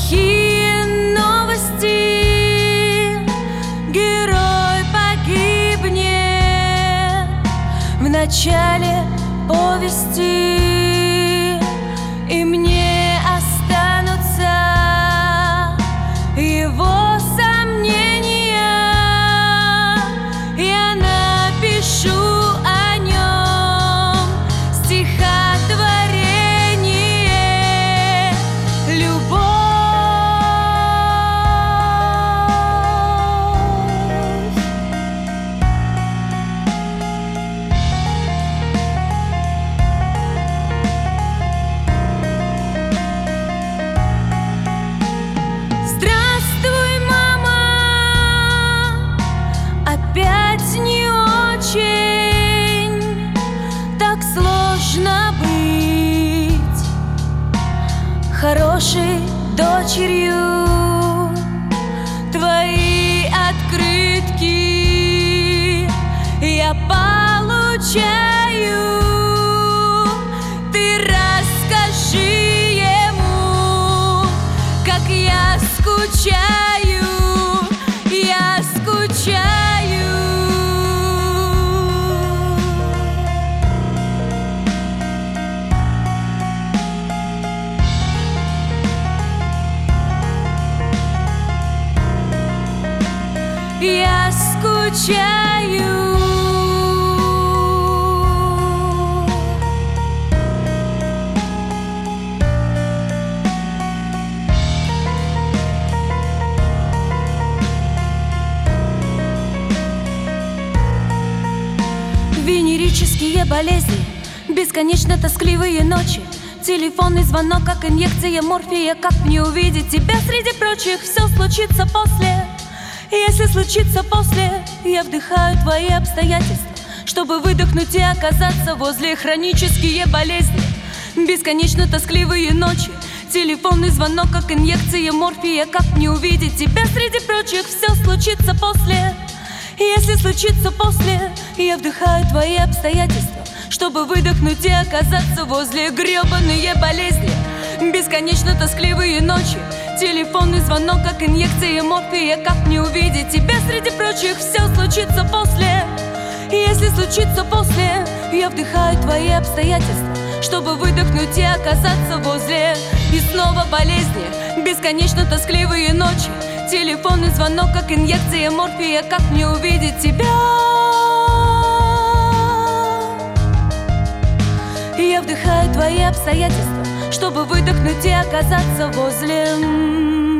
плохие новости. Герой погибнет в начале повести, и мне останутся его сомнения. Я напишу о нем стихотворение «Любовь». Здравствуй, мама, опять не очень. Так сложно быть хорошей дочерью. Твои открытки я получаю. Ты расскажи ему, как я скучаю, я скучаю. Я скучаю. Венерические болезни, бесконечно тоскливые ночи, телефонный звонок, как инъекция морфия. Как мне увидеть тебя среди прочих? Все случится после. Если случится после, я вдыхаю твои обстоятельства, чтобы выдохнуть и оказаться возле. Хронические болезни, бесконечно тоскливые ночи, телефонный звонок, как инъекция морфия. Как мне увидеть тебя среди прочих? Все случится после. Если случится после, я вдыхаю твои обстоятельства, чтобы выдохнуть и оказаться возле. Гребаные болезни, бесконечно тоскливые ночи, телефонный звонок, как инъекция морфия. Как мне увидеть тебя среди прочих? Все случится после. Если случится после, я вдыхаю твои обстоятельства, чтобы выдохнуть и оказаться возле. И снова болезни, бесконечно тоскливые ночи, телефонный звонок, как инъекция морфия. Как мне увидеть тебя? Я вдыхаю твои обстоятельства, чтобы выдохнуть и оказаться возле.